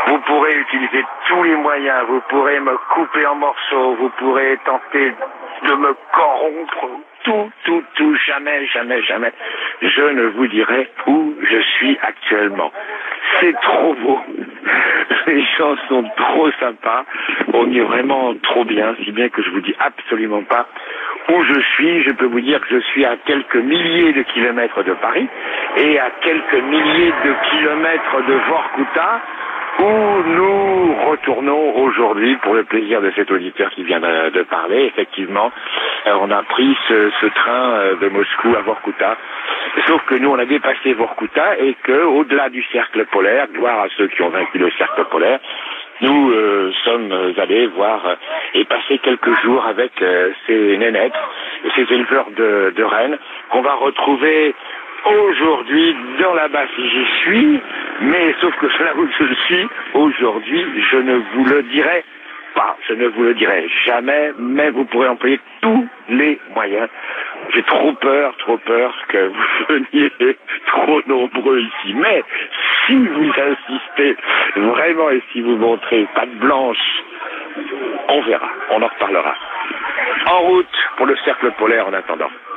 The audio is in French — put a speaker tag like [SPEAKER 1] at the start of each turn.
[SPEAKER 1] Vous pourrez utiliser tous les moyens, vous pourrez me couper en morceaux, vous pourrez tenter de me corrompre, tout, jamais, je ne vous dirai où je suis actuellement. C'est trop beau, les gens sont trop sympas, on est vraiment trop bien, si bien que je vous dis absolument pas où je suis. Je peux vous dire que je suis à quelques milliers de kilomètres de Paris et à quelques milliers de kilomètres de Vorkouta, où nous retournons aujourd'hui pour le plaisir de cet auditeur qui vient de parler. Effectivement, on a pris ce train de Moscou à Vorkouta, sauf que nous on a dépassé Vorkouta et que au-delà du cercle polaire, gloire à ceux qui ont vaincu le cercle polaire, nous sommes allés voir et passer quelques jours avec ces nénettes, ces éleveurs de rennes qu'on va retrouver aujourd'hui dans la basse, j'y suis, mais sauf que là où je suis aujourd'hui, je ne vous le dirai pas, je ne vous le dirai jamais, mais vous pourrez employer tous les moyens. J'ai trop peur que vous veniez trop nombreux ici, mais si vous insistez vraiment et si vous montrez patte blanche, on verra, on en reparlera. En route pour le cercle polaire en attendant.